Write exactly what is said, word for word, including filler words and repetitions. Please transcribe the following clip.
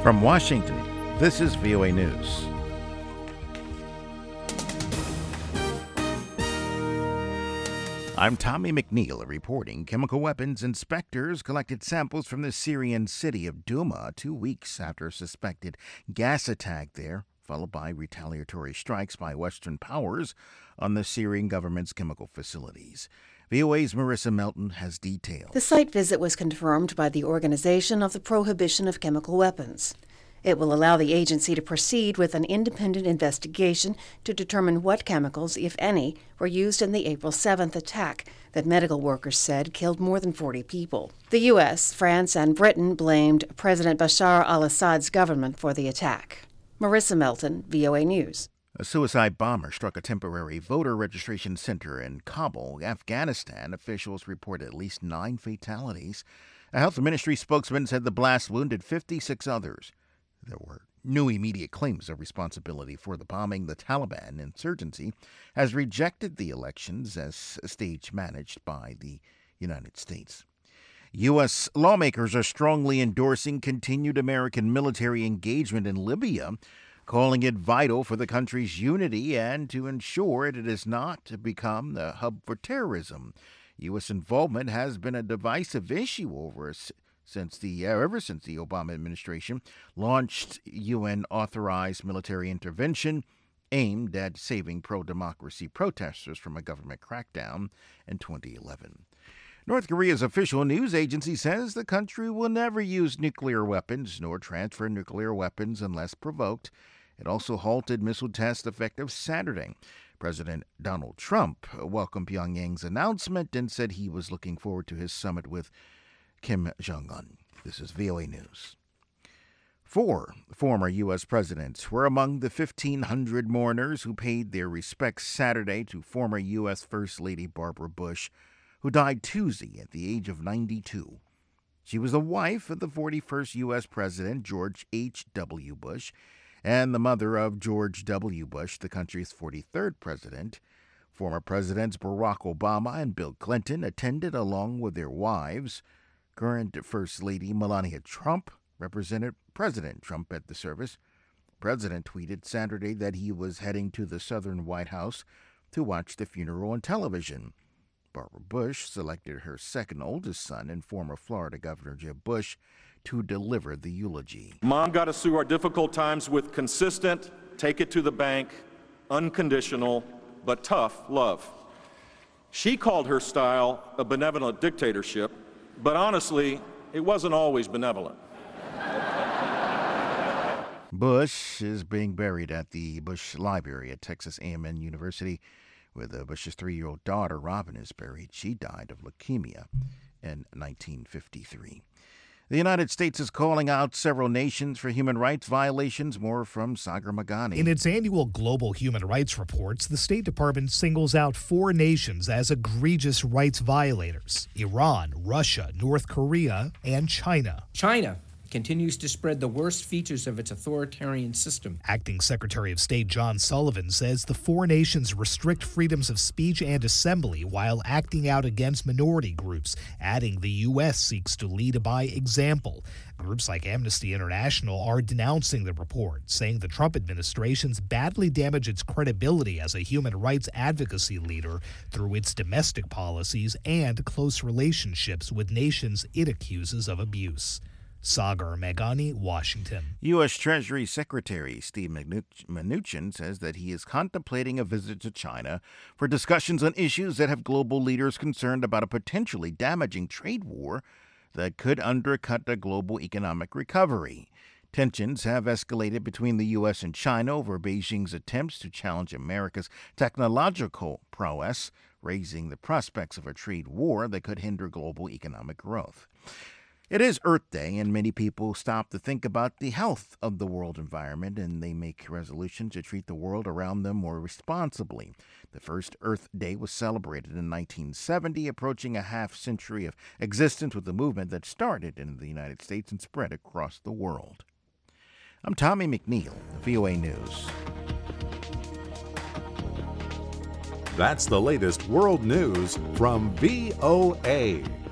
From Washington, this is V O A News. I'm Tommy McNeil reporting. Chemical weapons inspectors collected samples from the Syrian city of Douma two weeks after a suspected gas attack there, followed by retaliatory strikes by Western powers on the Syrian government's chemical facilities. V O A's Marissa Melton has details. The site visit was confirmed by the Organization of the Prohibition of Chemical Weapons. It will allow the agency to proceed with an independent investigation to determine what chemicals, if any, were used in the April seventh attack that medical workers said killed more than forty people. The U S, France, and Britain blamed President Bashar al-Assad's government for the attack. Marissa Melton, V O A News. A suicide bomber struck a temporary voter registration center in Kabul, Afghanistan. Officials report at least nine fatalities. A health ministry spokesman said the blast wounded fifty-six others. There were no immediate claims of responsibility for the bombing. The Taliban insurgency has rejected the elections as a stage managed by the United States. U S lawmakers are strongly endorsing continued American military engagement in Libya, calling it vital for the country's unity and to ensure it does not become the hub for terrorism. U S involvement has been a divisive issue over since the ever since the Obama administration launched U N-authorized military intervention aimed at saving pro-democracy protesters from a government crackdown in twenty eleven. North Korea's official news agency says the country will never use nuclear weapons nor transfer nuclear weapons unless provoked. It also halted missile tests effective Saturday. President Donald Trump welcomed Pyongyang's announcement and said he was looking forward to his summit with Kim Jong-un. This is V O A News. Four former U S presidents were among the fifteen hundred mourners who paid their respects Saturday to former U S First Lady Barbara Bush, who died Tuesday at the age of ninety-two. She was the wife of the forty-first U S President George H W. Bush and the mother of George W. Bush, the country's forty-third president. Former Presidents Barack Obama and Bill Clinton attended along with their wives. Current First Lady Melania Trump represented President Trump at the service. The president tweeted Saturday that he was heading to the Southern White House to watch the funeral on television. Barbara Bush selected her second oldest son and former Florida Governor Jeb Bush to deliver the eulogy. Mom got us through our difficult times with consistent, take it to the bank, unconditional, but tough love. She called her style a benevolent dictatorship, but honestly, it wasn't always benevolent. Bush is being buried at the Bush Library at Texas A and M University, where the Bush's three-year-old daughter, Robin, is buried. She died of leukemia in nineteen fifty-three. The United States is calling out several nations for human rights violations. More from Sagar Magani. In its annual Global Human Rights Reports, the State Department singles out four nations as egregious rights violators: Iran, Russia, North Korea, and China. China continues to spread the worst features of its authoritarian system. Acting Secretary of State John Sullivan says the four nations restrict freedoms of speech and assembly while acting out against minority groups, adding the U S seeks to lead by example. Groups like Amnesty International are denouncing the report, saying the Trump administration's badly damaged its credibility as a human rights advocacy leader through its domestic policies and close relationships with nations it accuses of abuse. Sagar Meghani, Washington. U S. Treasury Secretary Steve Mnuchin says that he is contemplating a visit to China for discussions on issues that have global leaders concerned about a potentially damaging trade war that could undercut the global economic recovery. Tensions have escalated between the U S and China over Beijing's attempts to challenge America's technological prowess, raising the prospects of a trade war that could hinder global economic growth. It is Earth Day, and many people stop to think about the health of the world environment, and they make resolutions to treat the world around them more responsibly. The first Earth Day was celebrated in nineteen seventy, approaching a half-century of existence with a movement that started in the United States and spread across the world. I'm Tommy McNeil, V O A News. That's the latest world news from V O A.